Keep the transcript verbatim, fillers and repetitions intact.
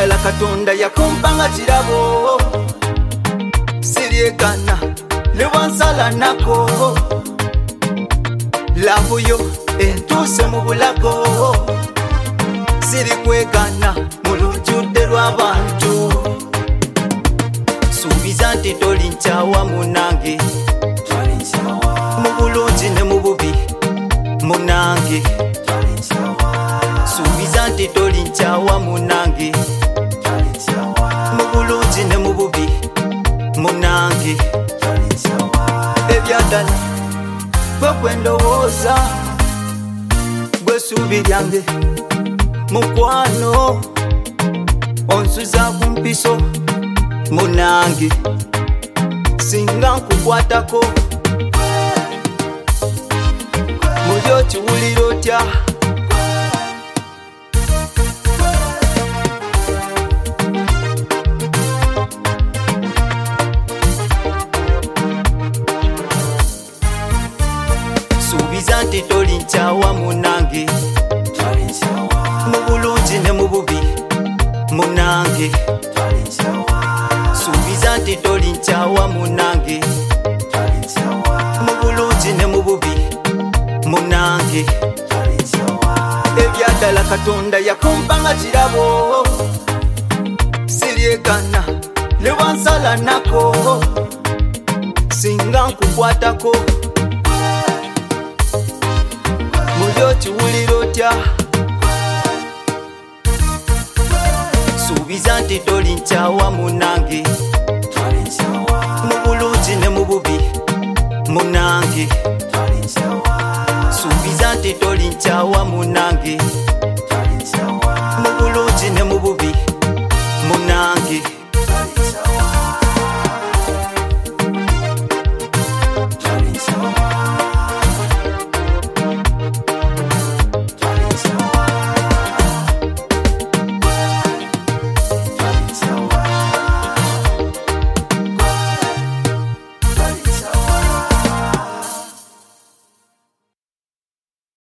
ebyadala katonda yakumpanga kirabo siryekana ne bwansala nako lavu yo entuse mu bulago sirikwekana mu lujjudde lw'abantu suubiza nti toli nkyawa munange mu bulungi ne mu bubi munange suubiza nti toli nkyawa munange mu bulungi ne mu bubi munange ebyadala gwe kwendowooza gwe ssuubi lyange mukwano onsuza ku mpiso munange singa nkukwatako muli okiwulira otya suubiza nti toli nkyawa munange mu bulungi ne mu bubi munange suubiza nti toli nkyawa munange mu bulungi ne mu bubi munange ebyadala katonda yakumpanga kirabo siryekana ne bwansala nako singa nkukwatako muli okiwulira otya suubiza nti toli nkyawa munange